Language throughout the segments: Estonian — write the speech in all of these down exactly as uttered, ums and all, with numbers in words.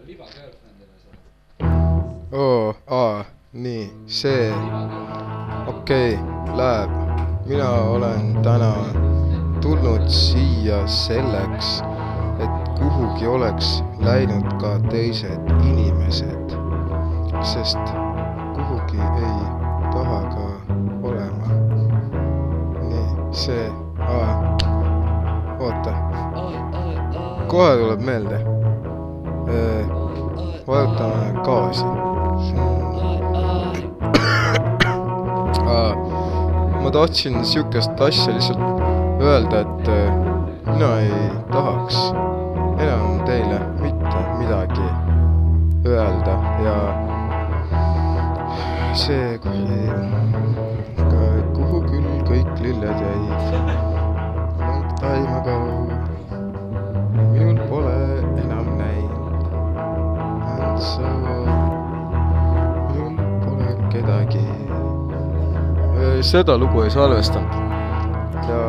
oo, aa, nii, see, okei, läheb. Mina olen täna tulnud siia selleks, et kuhugi oleks läinud ka teised inimesed, sest kuhugi ei taha ka olema. Nii, see, aa, oota. Kohe tuleb meelde. Vajutame gaasi. Ma tahtsin siukest asja lihtsalt öelda, et mina ei tahaks enam teile mitte midagi öelda ja see kuhu küll kõik lilled jäid long time ago minul pole enam näinud and so minul pole kedagi. Seda lugu ei salvestanud ja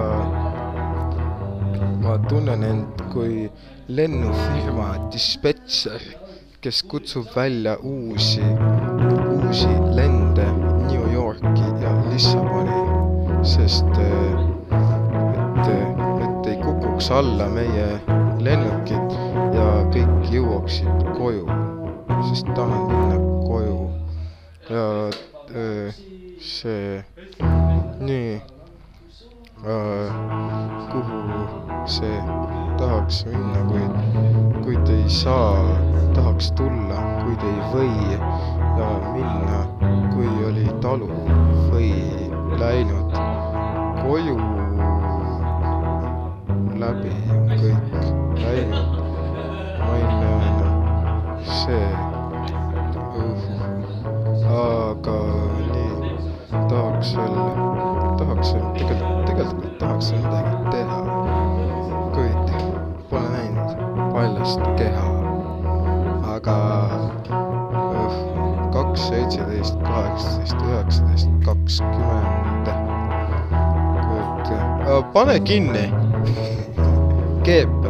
ma tunnen end kui lennufirma dispetšer, kes kutsub välja uusi, uusi lende New Yorki ja Lissaboni, sest et, et ei kukuks alla meie lennukid ja kõik jõuaksid koju, sest tahan minna koju ja öö, see nii äh, kuhu see tahaks minna, kuid, kuid ei saa, tahaks tulla, kuid ei või ja minna, kui oli talu või läinud koju läbi on kõik läinud. Ma ei näe see uh, aga nii tahaks veel, tahaks veel, tegelikult, tegelikult tahaks midagi teha, kuid pole näinud paljast keha, aga kaks, seitseteist, kaheksateist, üheksateist, kakskümmend, kuid pane kinni, keep